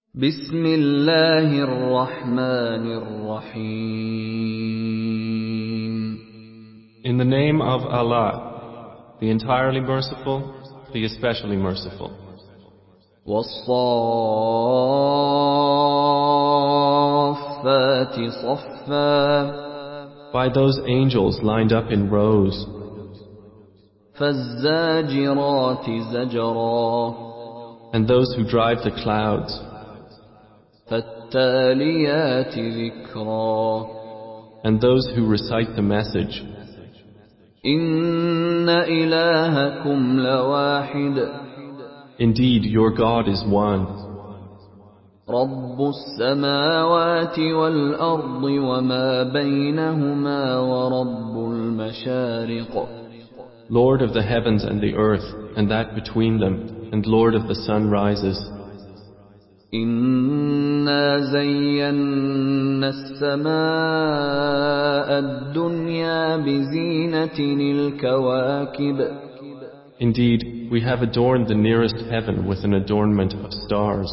بسم الله الرحمن الرحيم. In the name of Allah, the entirely merciful, the especially merciful. والصافات صفا. By those angels lined up in rows. فالزاجرات زجرا. And those who drive the clouds. فالتاليات ذكرا. And those who recite the message. إن إلهكم لواحد. Indeed, your God is one. رب السماوات والأرض وما بينهما ورب المشارق. Lord of the heavens and the earth, and that between them, and Lord of the sunrises. إنا زينا السماء الدنيا بزينة الكواكب. Indeed, we have adorned the nearest heaven with an adornment of stars.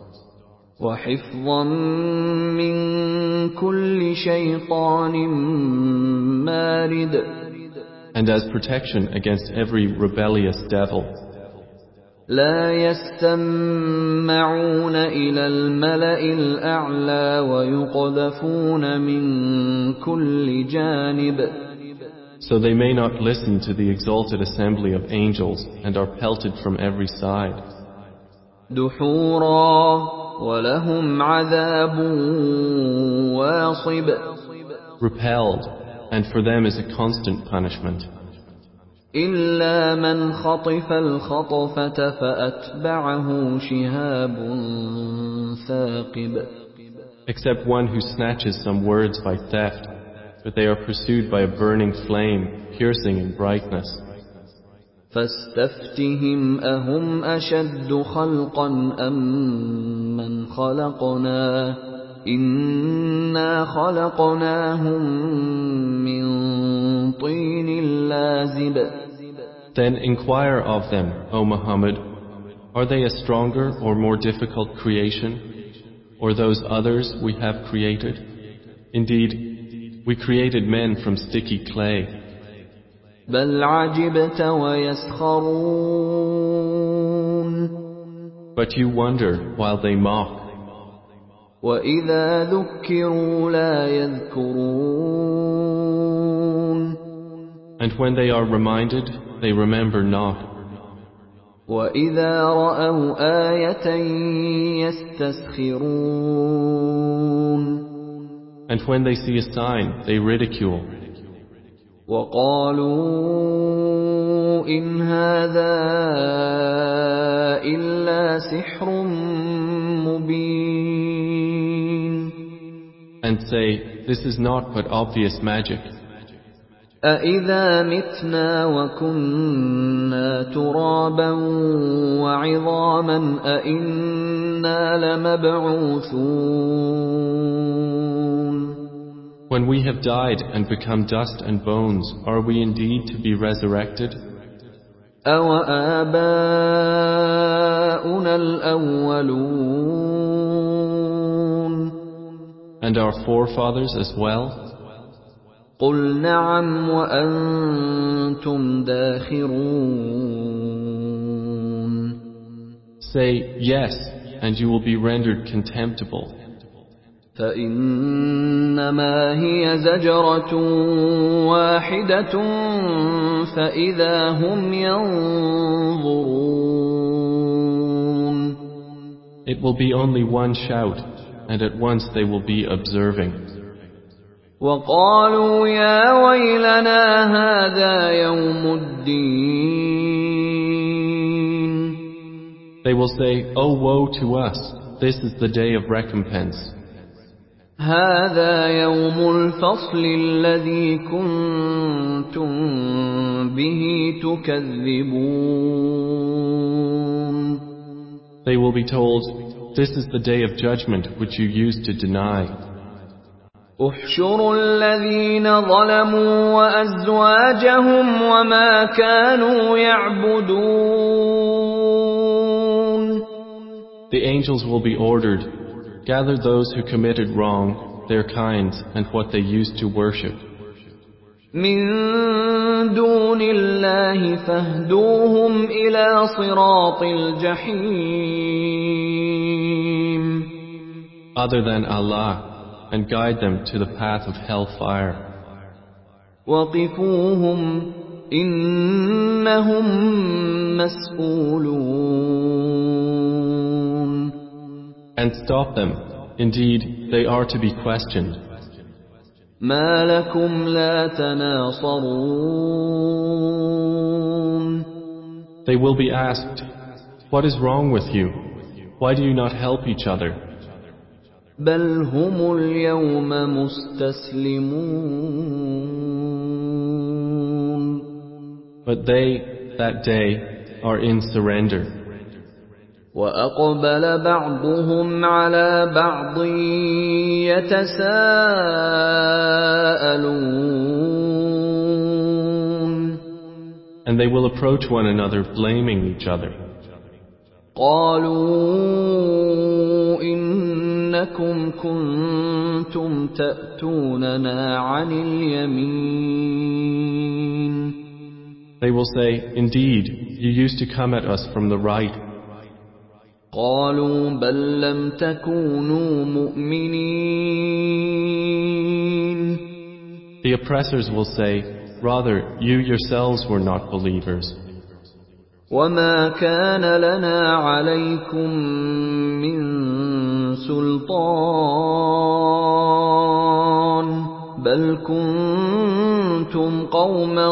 وحفظا من كل شيطان مارد. And as protection against every rebellious devil. لا يستمعون إلى الملأ الأعلى ويقذفون من كل جانب. So they may not listen to the exalted assembly of angels and are pelted from every side. دحورا ولهم عذاب واصب. Repelled, and for them is a constant punishment. إلا من خطف الخطفة فأتبعه شهاب ثاقب. Except one who snatches some words by theft, but they are pursued by a burning flame, piercing in brightness. فاستفتهم أهم أشد خلقا أم من خلقنا إنا خلقناهم من طين لازب. Then inquire of them, O Muhammad, are they a stronger or more difficult creation, or those others we have created? Indeed, we created men from sticky clay. بل عجبت ويسخرون. But you wonder while they mock. وإذا ذكروا لا يذكرون. And when they are reminded, they remember not. وإذا رأوا آية يستسخرون. And when they see a sign, they ridicule. وقالوا إن هذا إلا سحر مبين. And say, this is not but obvious magic. أإذا متنا وكنا ترابا وعظاما أإنا لمبعوثون. When we have died and become dust and bones, are we indeed to be resurrected? أَوَآبَاؤُنَا الْأَوَّلُونَ. And our forefathers as well? قُلْ نَعَمْ وَأَنْتُمْ دَاخِرُونَ. Say, yes, and you will be rendered contemptible. فإنما هي زجرة واحدة فإذا هم ينظرون. It will be only one shout, and at once they will be observing. وقالوا يا ويلنا هذا يوم الدين. They will say, oh woe to us, this is the day of recompense. هذا يوم الفصل الذي كنتم به تكذبون. They will be told, this is the day of judgment which you used to deny. احشروا الذين ظلموا وأزواجهم وما كانوا يعبدون. The angels will be ordered, gather those who committed wrong, their kinds, and what they used to worship. من دون الله فاهدوهم إلى صراط الجحيم. Other than Allah, and guide them to the path of hellfire. وقفوهم إنهم مسؤولون. And stop them. Indeed, they are to be questioned. ما لكم لا تناصرون. They will be asked, what is wrong with you? Why do you not help each other? بل هم اليوم مستسلمون. But they, that day, are in surrender. وأقبل بعضهم على بعض يتساءلون. And they will approach one another blaming each other. قالوا إنكم كنتم تأتوننا عن اليمين. They will say, indeed, you used to come at us from the right. قالوا بل لم تكونوا مؤمنين. The oppressors will say, rather, you yourselves were not believers. وما كان لنا عليكم من سلطان بل كنتم قوما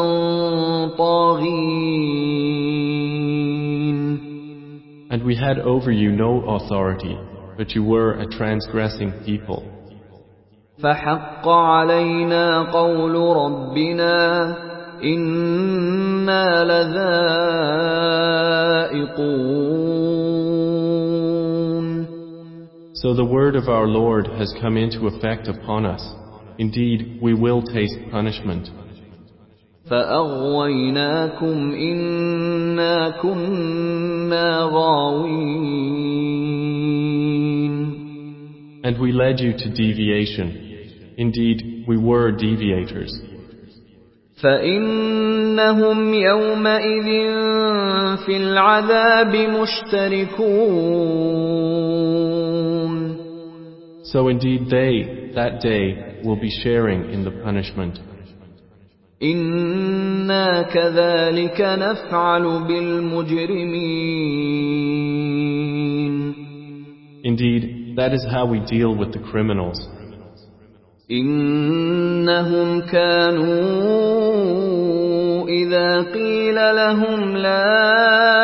طاغين. And we had over you no authority, but you were a transgressing people. فحق علينا قول ربنا إنا لذائقون. So the word of our Lord has come into effect upon us. Indeed, we will taste punishment. فأغويناكم إنا كنا غاوين. And we led you to deviation. Indeed, we were deviators. فإنهم يومئذ في العذاب مشتركون. So indeed they, that day, will be sharing in the punishment. إنا كذلك نفعل بالمجرمين. Indeed, that is how we deal with the criminals. إنهم كانوا إذا قيل لهم لا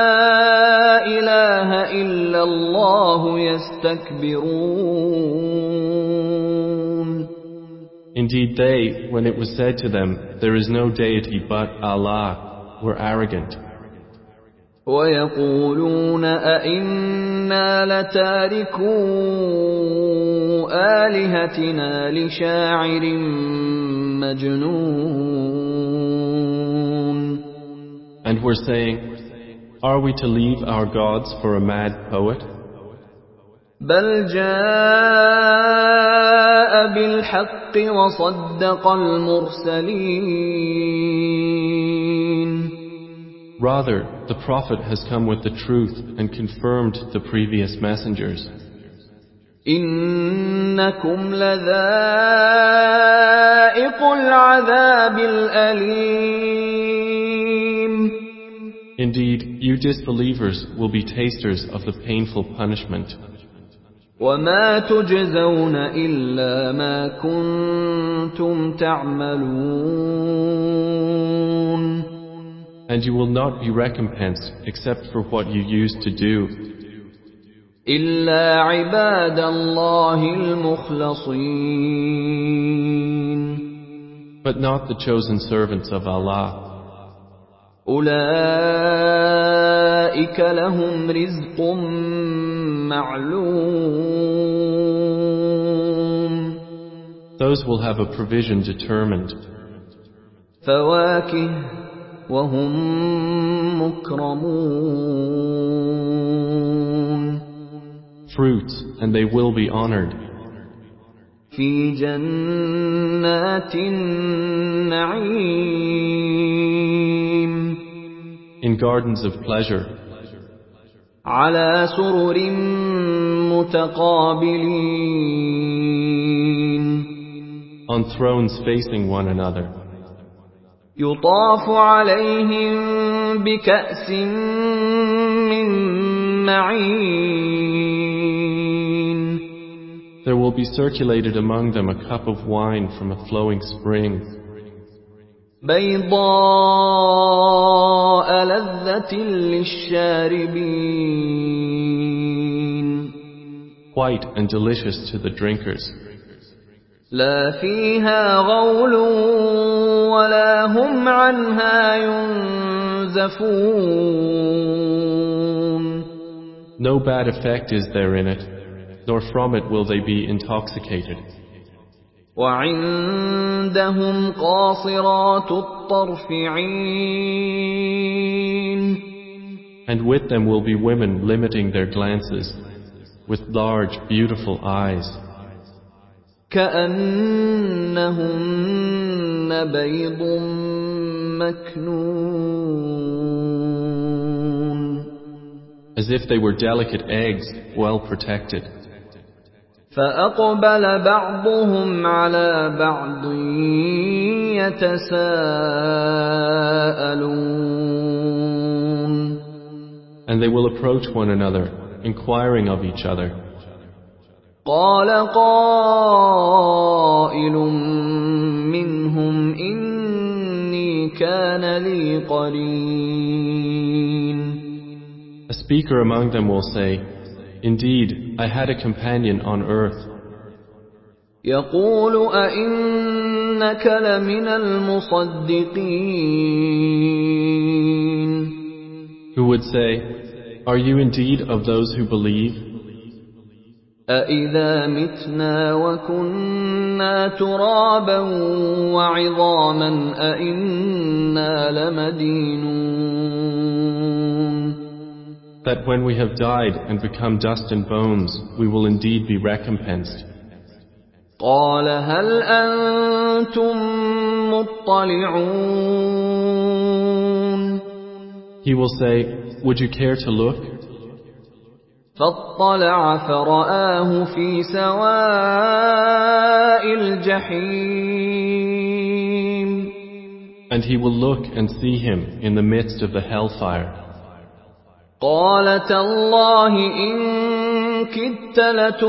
إله إلا الله يستكبرون. Indeed they, when it was said to them, there is no deity but Allah, were arrogant. ويقولون أئنا لتاركو آلهتنا لشاعر مجنون. And were saying, are we to leave our gods for a mad poet? بل جاء بالحق وصدق المرسلين. Rather, the Prophet has come with the truth and confirmed the previous messengers. إنكم لذائق العذاب الأليم. Indeed, you disbelievers will be tasters of the painful punishment. وما تجزون إلا ما كنتم تعملون. And you will not be recompensed except for what you used to do. إلا عباد الله المخلصين. But not the chosen servants of Allah. أولئك لهم رزق معلوم. Those will have a provision determined. فواكه وهم مكرمون. fruits, and they will be honored. في جنات النعيم In gardens of pleasure, على سرر متقابلين on thrones facing one another. يطاف عليهم بكأس من معين There will be circulated among them a cup of wine from a flowing spring, بيضاء لذة للشاربين white and delicious to the drinkers. لا فيها غول ولا هم عنها ينزفون No bad effect is there in it, nor from it will they be intoxicated. وعندهم قاصرات الطرف عين And with them will be women limiting their glances, with large, beautiful eyes, كأنهن بيض مكنون as if they were delicate eggs, well protected. فأقبل بعضهم على بعض يتساءلون And they will approach one another, inquiring of each other. قال قائل منهم إني كان لي قرين A speaker among them will say, Indeed, I had a companion on earth, يقول أئنك لمن المصدقين who would say, Are you indeed of those who believe? أَإِذَا مِتْنَا وَكُنَّا تُرَابًا وَعِظَامًا أَإِنَّا لَمَدِينُونَ That when we have died and become dust and bones, we will indeed be recompensed. قَالَ هَلْ أَنْتُمْ مُطَّلِعُونَ He will say, Would you care to look? فاطلع فرآه في سواء الجحيم And he will look and see him in the midst of the hellfire. قال تالله إن كدت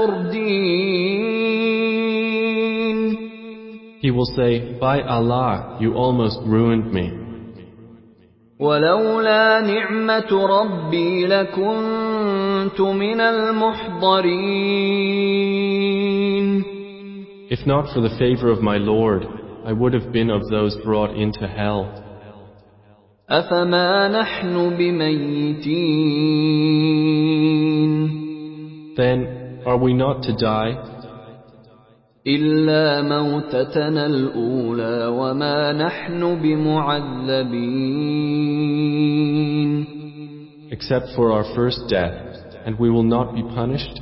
لتردين He will say, By Allah, you almost ruined me. ولولا نعمة ربي لكنت من المحضرين If not for the favor of my Lord, I would have been of those brought into hell. أفما نحن بميتين Then, are we not to die? إلا موتتنا الأولى وما نحن بمعذبين Except for our first death, and we will not be punished?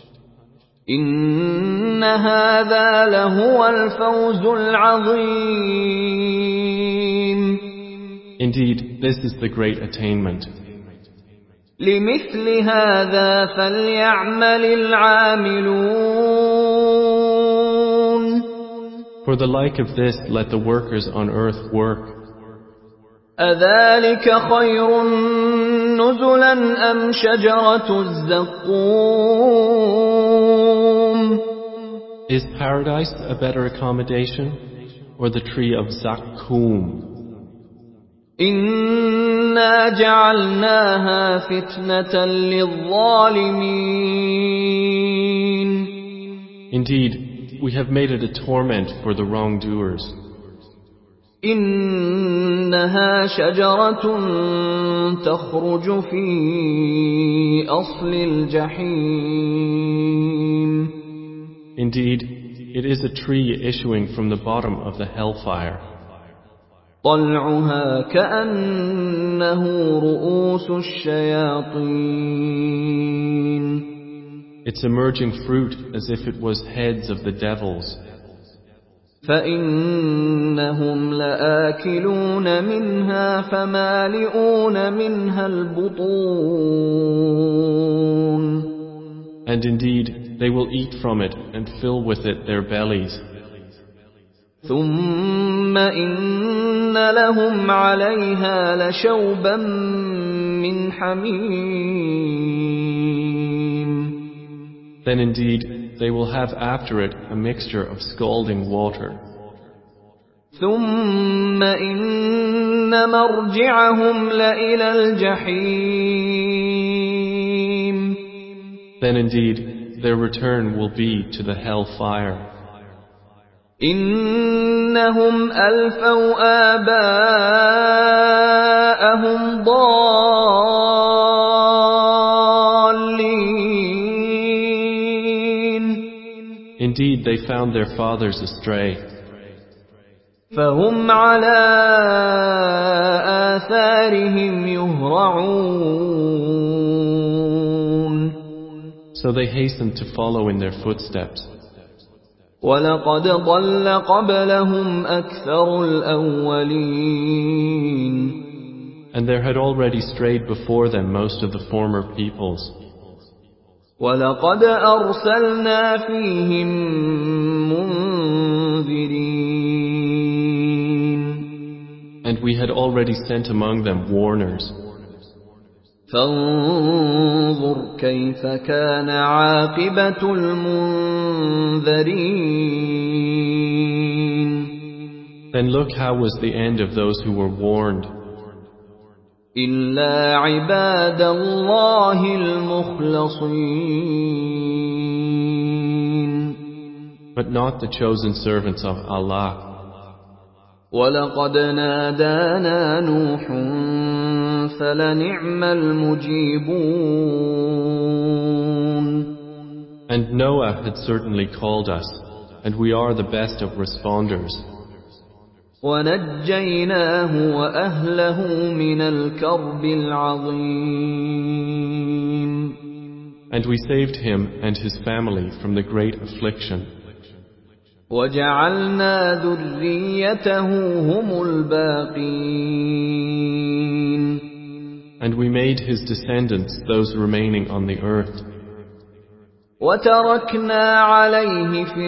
إن هذا لهو الفوز العظيم Indeed, this is the great attainment. لمثل هذا فليعمل العاملون For the like of this, let the workers on earth work. أذلك خير نزلا أم شجرة الزقوم Is paradise a better accommodation, or the tree of Zakkum? إنا جعلناها فتنة للظالمين Indeed, we have made it a torment for the wrongdoers. إنها شجرة تخرج في أصل الجحيم Indeed, it is a tree issuing from the bottom of the hellfire. طلعها كأنه رؤوس الشياطين its emerging fruit as if it was heads of the devils. فإنهم لآكلون منها فمالئون منها البطون. And indeed, they will eat from it and fill with it their bellies. ثم إن لهم عليها لشوبا من حميم. Then indeed, they will have after it a mixture of scalding water. ثم إن مرجعهم لإلى الجحيم. Then indeed, their return will be to the hell fire. إنهم ألفوا آباءهم ضالين. Indeed, they found their fathers astray. فهم على آثارهم يهرعون. So they hastened to follow in their footsteps. وَلَقَدْ ضَلَّ قَبْلَهُمْ أَكْثَرُ الْأَوَّلِينَ. And there had already strayed before them most of the former peoples. وَلَقَدْ أَرْسَلْنَا فِيهِمْ مُنذِرِينَ. And we had already sent among them warners. فانظر كيف كان عاقبة المنذرين. Then look how was the end of those who were warned. إلا عباد الله المخلصين. But not the chosen servants of Allah. ولقد نادانا نوح فلنعم المجيبون. And Noah had certainly called us, and we are the best of responders. ونجيناه وأهله من الكرب العظيم. And we saved him and his family from the great affliction. وجعلنا ذريته هم الباقين. And we made his descendants those remaining on the earth. وتركنا عليه في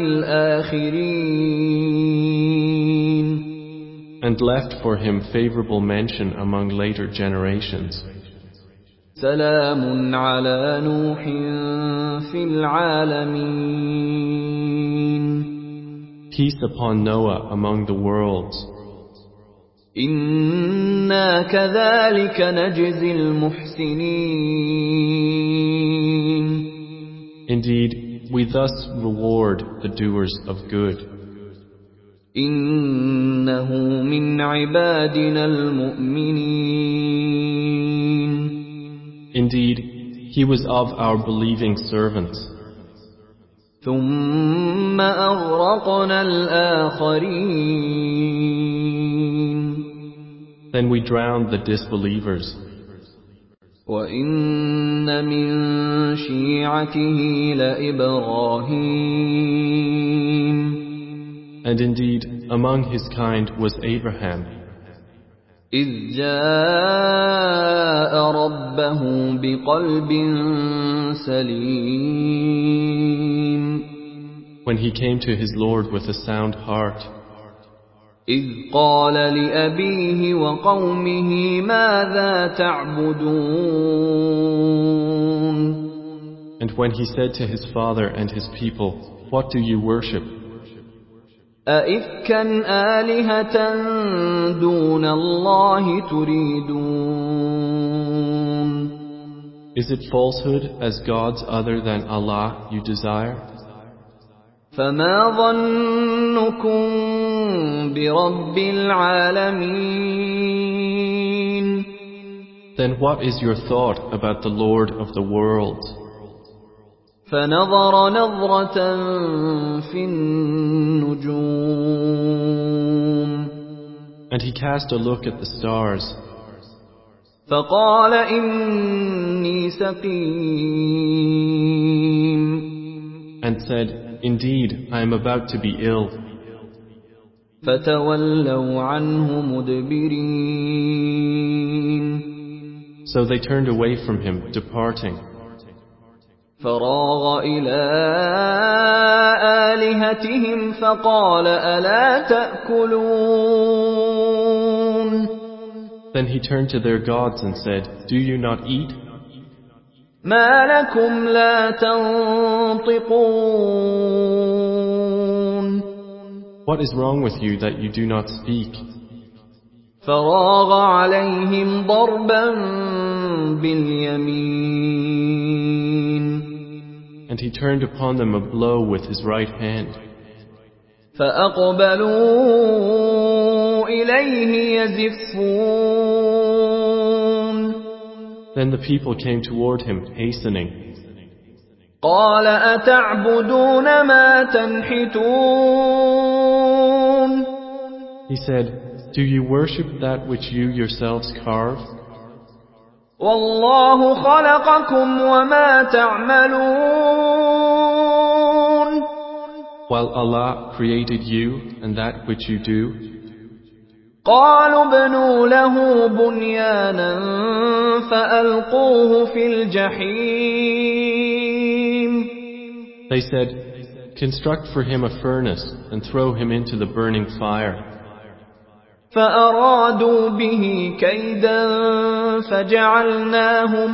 الآخرين. And left for him favorable mention among later generations. سلام على نوح في العالمين. Peace upon Noah among the worlds. إنا كذلك نجزي المحسنين. Indeed, we thus reward the doers of good. إنه من عبادنا المؤمنين. Indeed, he was of our believing servants. ثم أغرقنا الآخرين. Then we drowned the disbelievers. وإن من شيعته لإبراهيم. And indeed, among his kind was Abraham. إذ جاء ربه بقلب سليم. When he came to his Lord with a sound heart. إذ قال لأبيه وقومه ماذا تعبدون. And when he said to his father and his people, what do you worship? أئفكا آلهة دون الله تريدون. Is it falsehood as gods other than Allah you desire? فما ظنكم برب العالمين. Then what is your thought about the Lord of the worlds? فنظر نظرة في النجوم. And he cast a look at the stars. فقال إني سقيم and said, Indeed, I am about to be ill. فتولوا عنه مدبرين So they turned away from him, departing. فراغ إلى آلهتهم فقال ألا تأكلون Then he turned to their gods and said, Do you not eat? ما لكم لا تنطقون What is wrong with you that you do not speak? فراغ عليهم ضربا باليمين And he turned upon them a blow with his right hand. فأقبلوا إليه يزفون Then the people came toward him, hastening. قال أتعبدون ما تنحتون He said, Do you worship that which you yourselves carve? والله خلقكم وما تعملون While Allah created you and that which you do. قالوا ابنوا له بنيانا فألقوه في الجحيم They said, Construct for him a furnace and throw him into the burning fire. فأرادوا به كيدا فجعلناهم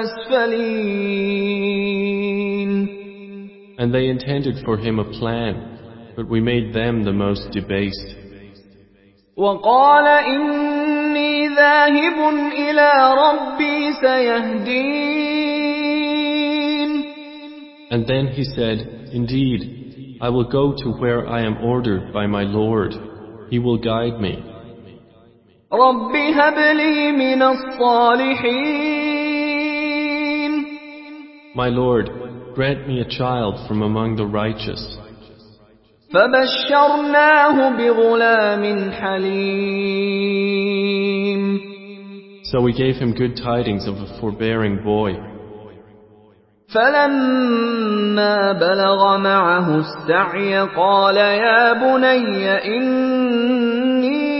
الأسفلين And they intended for him a plan, but we made them the most debased. وقال إني ذاهب إلى ربي سيهدين And then he said, Indeed, I will go to where I am ordered by my Lord. He will guide me. رب هب لي من الصالحين My Lord, grant me a child from among the righteous. فبشرناه بغلام حليم So we gave him good tidings of a forbearing boy. فلما بلغ معه السعي قال يا بني إني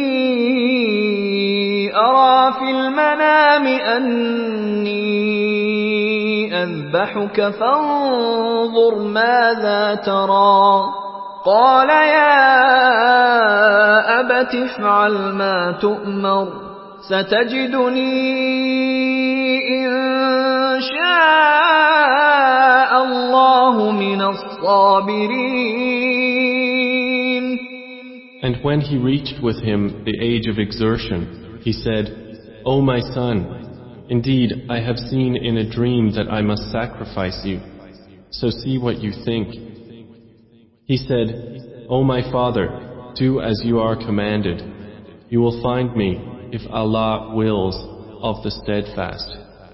أرى في المنام أني أذبحك فانظر ماذا ترى قال يا أبت افعل ما تؤمر ستجدني إن شاء الله من الصابرين. And when he reached with him the age of exertion, he said, O my son, indeed I have seen in a dream that I must sacrifice you, so see what you think. He said, O my father, do as you are commanded. You will find me, if Allah wills, of the steadfast.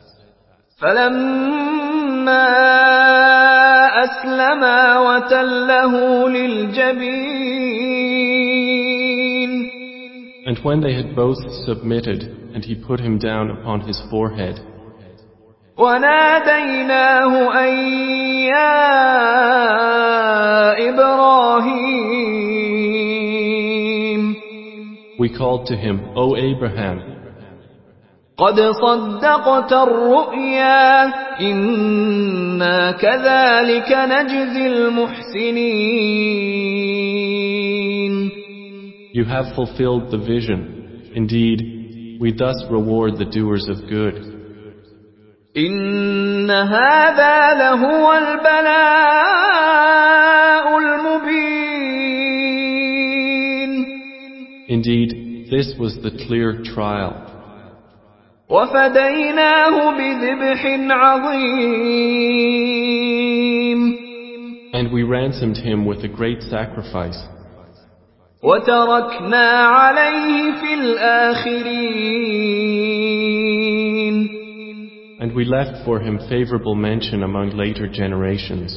فلما أسلما وتله للجبين And when they had both submitted, and he put him down upon his forehead, وناديناه أن يا إبراهيم we called to him, O Abraham, قد صدقت الرؤيا إنا كذلك نجزي المحسنين. You have fulfilled the vision. Indeed, we thus reward the doers of good. إن هذا لهو البلاء المبين. Indeed, this was the clear trial. وفديناه بذبح عظيم. And we ransomed him with a great sacrifice. وتركنا عليه في الآخرين. And we left for him favorable mention among later generations.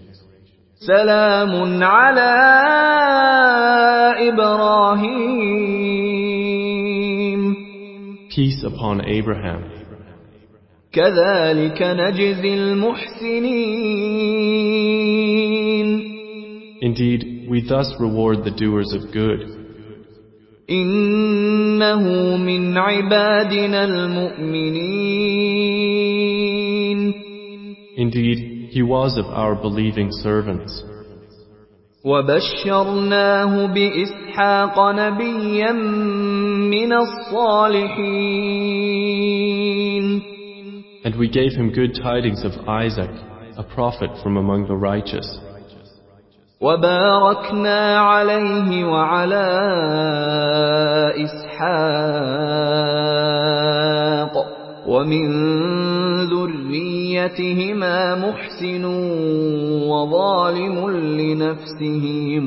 سلام على إبراهيم. Peace upon Abraham. كذلك نجزي المحسنين. Indeed, we thus reward the doers of good. إنه من عبادنا المؤمنين. Indeed, he was of our believing servants. وبشرناه بإسحاق نبيا من الصالحين. And we gave him good tidings of Isaac, a prophet from among the righteous. وباركنا عليه وعلى إسحاق ومن ذريتهما محسن وظالم لنفسه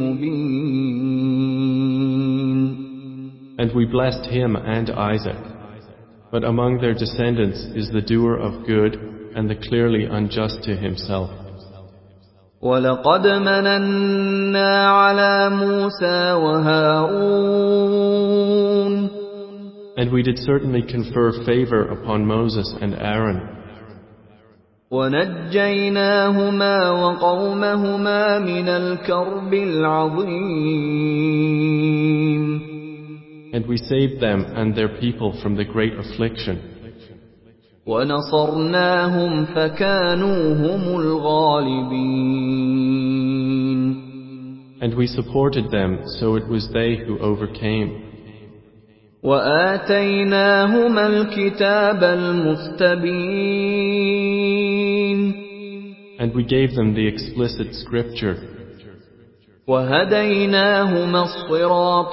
مبين. And we blessed him and Isaac. But among their descendants is the doer of good and the clearly unjust to himself. وَلَقَدْ مَنَنَّا عَلَى مُوسَى وَهَارُونَ. And we did certainly confer favor upon Moses and Aaron. وَنَجَّيْنَاهُمَا وَقَوْمَهُمَا مِنَ الْكَرْبِ الْعَظِيمِ. And we saved them and their people from the great affliction. وَنَصَرْنَاهُمْ فَكَانُوا هُمُ الْغَالِبِينَ. And we supported them, so it was they who overcame. وَآتَيْنَاهُمَا الْكِتَابَ الْمُسْتَبِينَ. And we gave them the explicit scripture. وَهَدَيْنَاهُمَا الصِّرَاطَ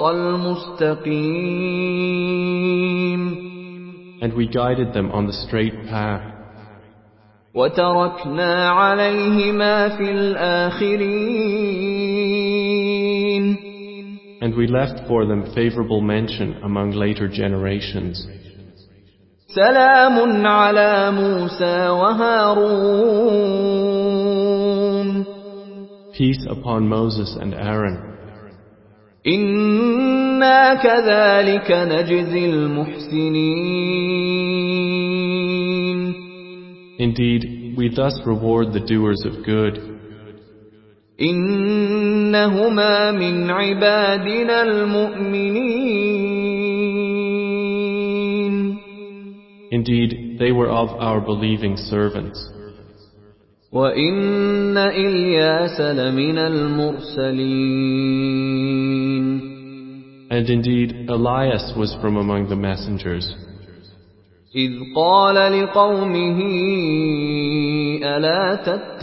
الْمُسْتَقِيمَ. And we guided them on the straight path. وَتَرَكْنَا عَلَيْهِمَا فِي الْآخِرِينَ. And we left for them favorable mention among later generations. سَلَامٌ عَلَى مُوسَى وَهَارُونَ. Peace upon Moses and Aaron. إِنَّا كَذَلِكَ نَجْزِي الْمُحْسِنِينَ. Indeed, we thus reward the doers of good. إِنَّهُمَا مِنْ عِبَادِنَا الْمُؤْمِنِينَ. Indeed, they were of our believing servants. وَإِنَّ إِلْيَاسَ لَمِنَ الْمُرْسَلِينَ. And indeed, Elias was from among the messengers. إِذْ قَالَ لِقَوْمِهِ أَلَا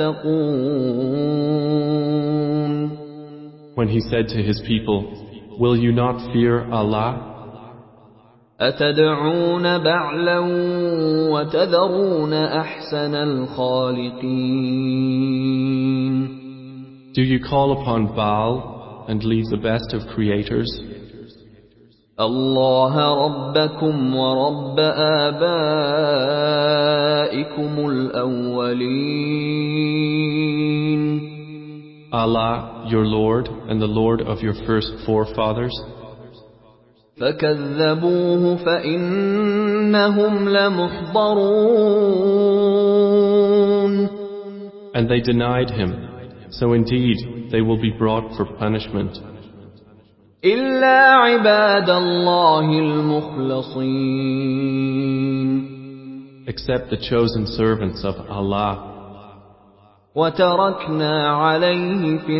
تَتَّقُونَ. When he said to his people, "Will you not fear Allah? أَتَدْعُونَ بَعْلًا وَتَذَرُونَ أَحْسَنَ الْخَالِقِينَ. Do you call upon Baal and leave the best of creators? اللَّهَ رَبَّكُمْ وَرَبَّ آبَائِكُمُ الْأَوَّلِينَ. Allah, your Lord, and the Lord of your first forefathers." فَكَذَّبُوهُ فَإِنَّهُمْ لَمُحْضَرُونَ. And they denied him, so indeed they will be brought for punishment. إِلَّا عِبَادَ اللَّهِ الْمُخْلَصِينَ. Except the chosen servants of Allah. وَتَرَكْنَا عَلَيْهِ فِي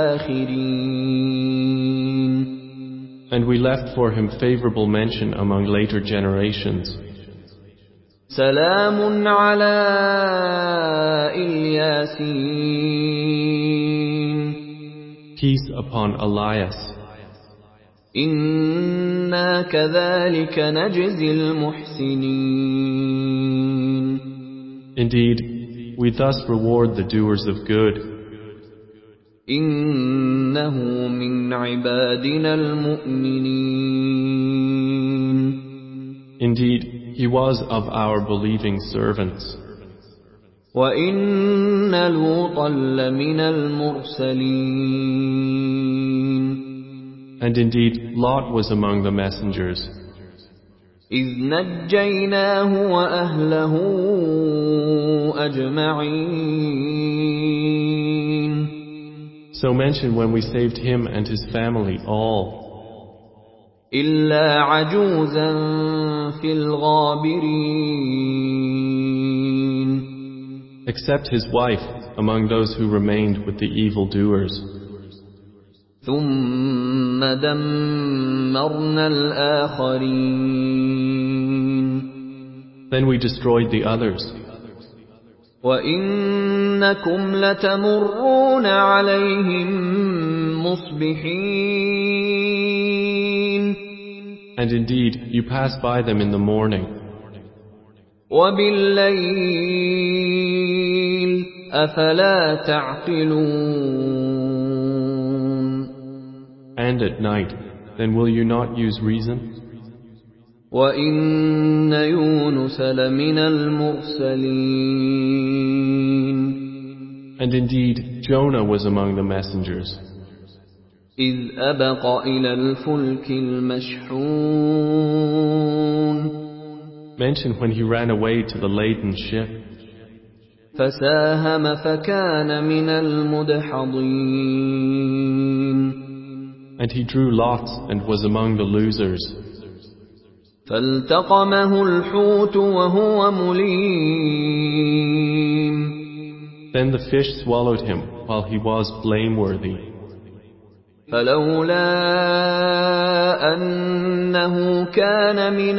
الْآخِرِينَ. And we left for him favorable mention among later generations. سَلَامٌ عَلَى إِلْيَاسِينَ. Peace upon Elias. إِنَّا كَذَلِكَ نَجْزِي الْمُحْسِنِينَ. Indeed, we thus reward the doers of good. إِنَّهُ مِنْ عِبَادِنَا الْمُؤْمِنِينَ. Indeed, he was of our believing servants. وَإِنَّ لُوطًا لَمِنَ الْمُرْسَلِينَ. And indeed, Lot was among the messengers. إذ نجيناه وأهله أجمعين. So mention when we saved him and his family all, إلا عجوزا في الغابرين. except his wife among those who remained with the evildoers. ثم دمرنا الآخرين. Then we destroyed the others. وإنكم لتمرون عليهم مصبحين. And indeed, you pass by them in the morning. وبالليل أفلا تعقلون. And at night, then will you not use reason? وإن يونس لمن المرسلين. And indeed, Jonah was among the messengers. إذ أبق إلى الفلك المشحون. Mention when he ran away to the laden ship. فساهم فكان من المدحضين. And he drew lots and was among the losers. فالتقمه الحوت وهو مليم. Then the fish swallowed him while he was blameworthy. فلولا أنه كان من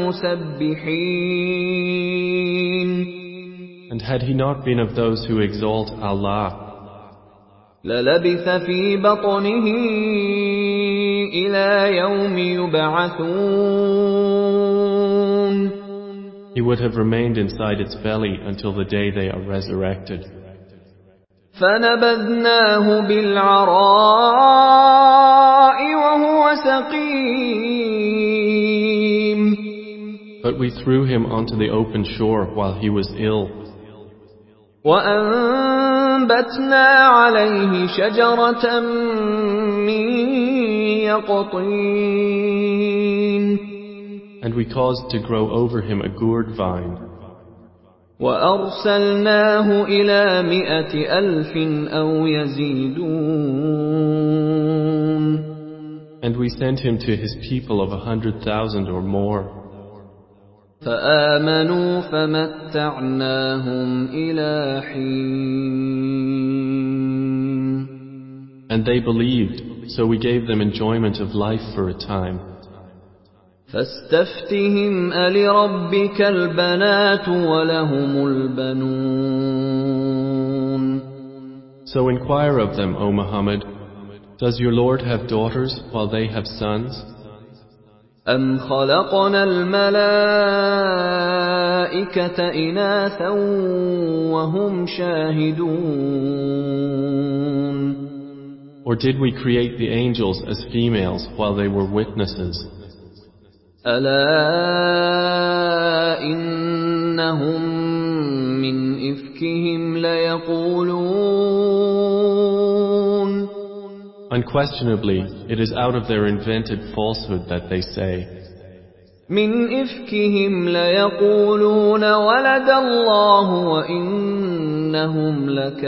المسبحين. And had he not been of those who exalt Allah, للبث في بطنه إلى يوم يبعثون. he would have remained inside its belly until the day they are resurrected. فنبذناه بالعراء وهو سقيم. But we threw him onto the open shore while he was ill. وأنبتنا عليه شجرة من يقطين. And we caused to grow over him a gourd vine. وأرسلناه إلى 100,000 أو يزيدون. And we sent him to his people of 100,000 or more. فآمنوا فمتعناهم إلى حين. And they believed, so we gave them enjoyment of life for a time. فاستفتهم ألربك البنات ولهم البنون. So inquire of them, O Muhammad, does your Lord have daughters while they have sons? أم خلقنا الملائكة إناثا وهم شاهدون. Or did we create the angels as females while they were witnesses? ألا إنهم من إفكهم ليقولون. Unquestionably, it is out of their invented falsehood that they say, من إفكهم ليقولون ولد الله وإنهم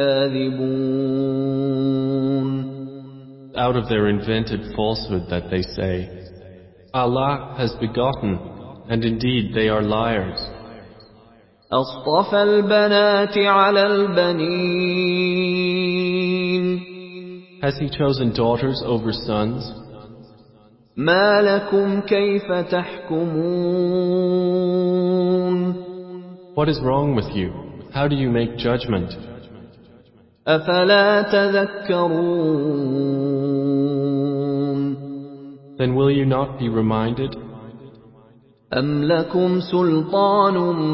لكاذبون. out of their invented falsehood that they say, Allah has begotten, and indeed they are liars. أصطفى البنات على البنين. Has he chosen daughters over sons? ما لكم كيف تحكمون. What is wrong with you? How do you make judgment? أفلا تذكرون. Then will you not be reminded? أم لكم سلطان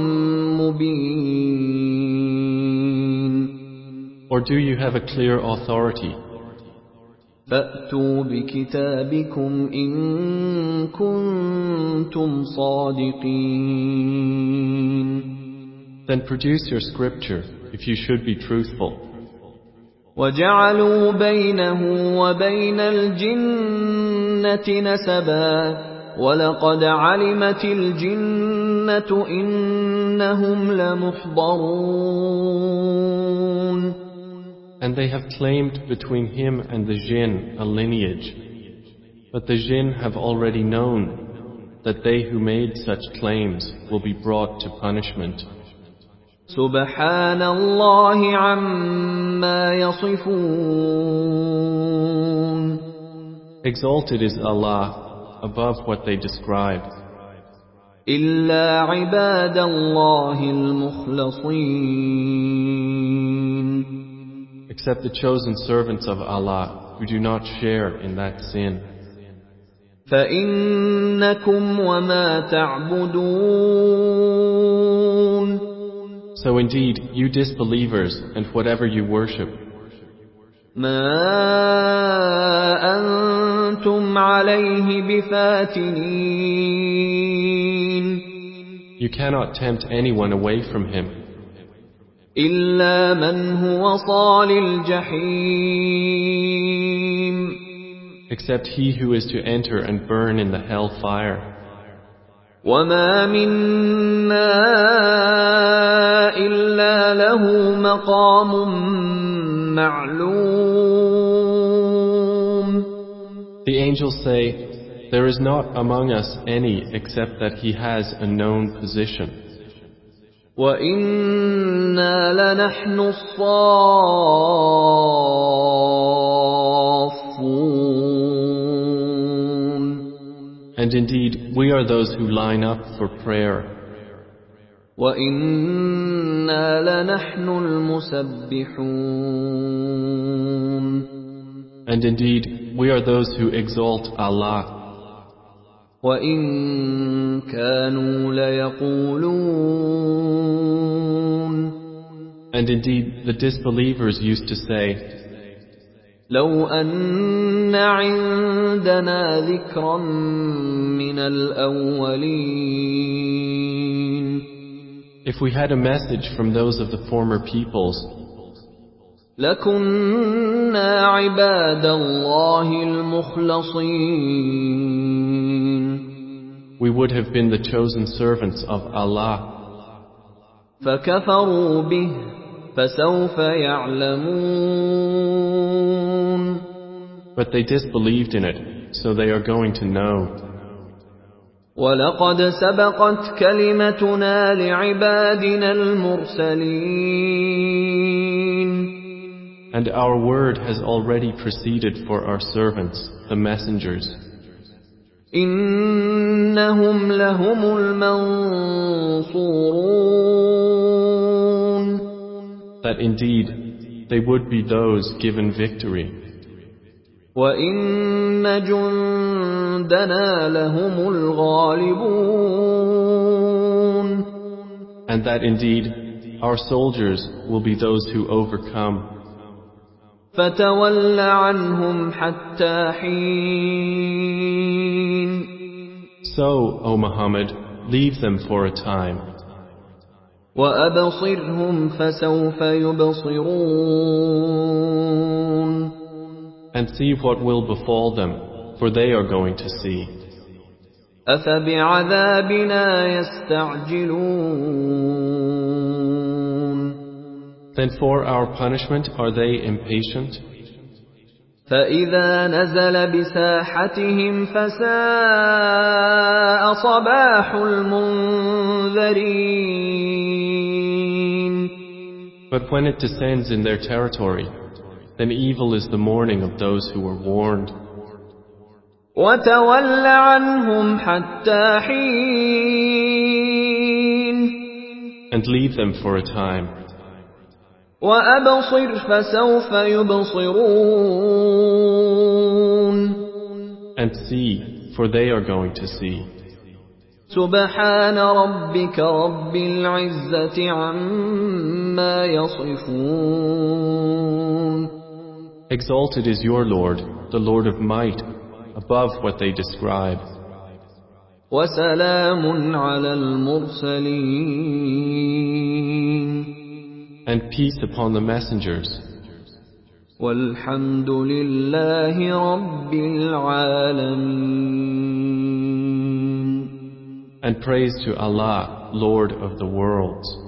مبين. Or do you have a clear authority? فأتوا بكتابكم إن كنتم صادقين. Then produce your scripture if you should be truthful. وجعلوا بينه وبين الجنة نسبا وَلَقَدْ عَلِمَتِ الْجِنَّةُ إِنَّهُمْ لَمُحْضَرُونَ. And they have claimed between him and the jinn a lineage. But the jinn have already known that they who made such claims will be brought to punishment. سُبْحَانَ اللَّهِ عَمَّا يَصِفُونَ. Exalted is Allah above what they describe. إِلَّا عِبَادَ اللَّهِ الْمُخْلَصِينَ. Except the chosen servants of Allah who do not share in that sin. فَإِنَّكُمْ وَمَا تَعْبُدُونَ. So indeed, you disbelievers and whatever you worship, مَا أَنْتُمْ عَلَيْهِ بِفَاتِنِينَ. you cannot tempt anyone away from him, إِلَّا مَنْ هُوَ صَالِ الْجَحِيمِ. except he who is to enter and burn in the hell fire. وَمَا مِنَّا إِلَّا لَهُ مَقَامٌ مَّعْلُومٌ. The angels say, there is not among us any except that he has a known position. وَإِنَّا لَنَحْنُ الصَّافُّونَ. And indeed, we are those who line up for prayer. وَإِنَّا لَنَحْنُ الْمُسَبِّحُونَ. And indeed, we are those who exalt Allah. وَإِن كَانُوا لَيَقُولُونَ. And indeed, the disbelievers used to say, لَوْ أَنَّ عِندَنَا ذِكْرًا مِّنَ الْأَوَّلِينَ. if we had a message from those of the former peoples, لَكُنَّا عِبَادَ اللَّهِ الْمُخْلَصِينَ. we would have been the chosen servants of Allah. فَكَفَرُوا بِهِ فَسَوْفَ يَعْلَمُونَ. But they disbelieved in it, so they are going to know. وَلَقَدْ سَبَقَتْ كَلِمَتُنَا لِعِبَادِنَا الْمُرْسَلِينَ. And our word has already proceeded for our servants, the messengers. إِنَّهُمْ لَهُمُ الْمَنْصُورُونَ. That indeed, they would be those given victory. وَإِنَّ جُنْدَنَا لَهُمُ الْغَالِبُونَ. And that indeed, our soldiers will be those who overcome. فَتَوَلَّ عَنْهُمْ حَتَّى حِينٍ. So, O Muhammad, leave them for a time. وَأَبْصِرْهُمْ فَسَوْفَ يُبْصِرُونَ. And see what will befall them, for they are going to see. أَفَبِعَذَابِنَا يَسْتَعْجِلُونَ. Then for our punishment are they impatient? فَإِذَا نَزَلَ بِسَاحَتِهِمْ فَسَاءَ صَبَاحُ الْمُنذَرِينَ. But when it descends in their territory, then evil is the morning of those who were warned. وَتَوَلَّ عَنْهُمْ حَتَّى حِينٍ. And leave them for a time. وَأَبْصِرْ فَسَوْفَ يُبْصِرُونَ. And see, for they are going to see. سُبْحَانَ رَبِّكَ رَبِّ الْعِزَّةِ عَمَّا يَصِفُونَ. Exalted is your Lord, the Lord of might, above what they describe. وَسَلَامٌ عَلَى الْمُرْسَلِينَ. And peace upon the messengers. وَالْحَمْدُ لِلَّهِ رَبِّ الْعَالَمِينَ. And praise to Allah, Lord of the worlds.